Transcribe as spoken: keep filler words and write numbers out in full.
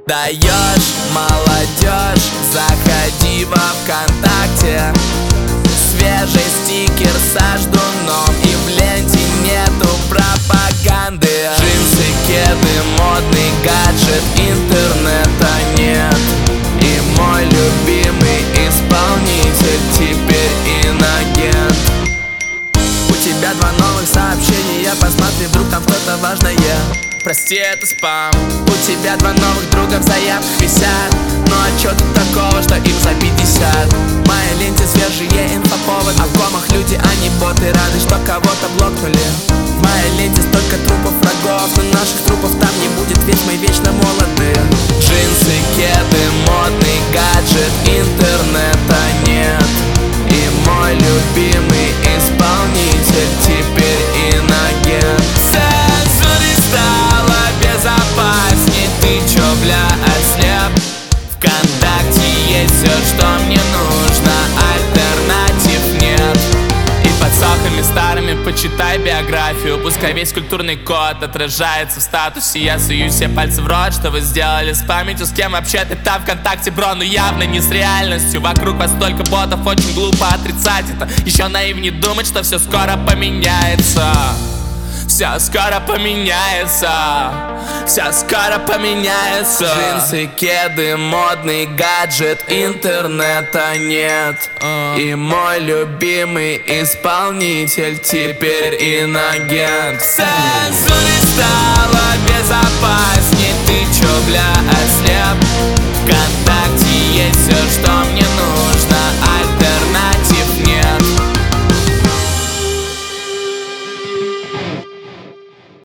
Даешь, молодежь, заходи во ВКонтакте. Свежий стикер со ждуном, и в ленте нету пропаганды. Джинсы, кеды, модный гаджет, интернета нет. И мой любимый исполнитель теперь инагент. У тебя два новых сообщения, посмотри, вдруг там что-то важное. Прости, это спам. У тебя два новых друга в заявках висят. Ну а чё тут такого, что им за пятьдесят? В моей ленте свежие инфоповод. А в комах люди, а не боты, рады, что кого-то блокнули. В моей ленте столько трупов врагов, но наших трупов там не будет, ведь мы вечно молоды. Джинсы, кеды, модный гаджет, интернета нет. И мой любимый исполнитель теперь инагент. Стало безопасней, ты чё, бля, ослеп? ВКонтакте есть все, что мне нужно, альтернатив нет. И под сохами старыми почитай биографию. Пускай весь культурный код отражается в статусе. Я сую все пальцы в рот, что вы сделали с памятью. С кем вообще ты там ВКонтакте, бро? Ну явно не с реальностью. Вокруг вас столько ботов, очень глупо отрицать это. Еще наивнее думать, что все скоро поменяется. Все скоро поменяется, все скоро поменяется. Джинсы, кеды, модный гаджет, интернета нет. И мой любимый исполнитель теперь инагент.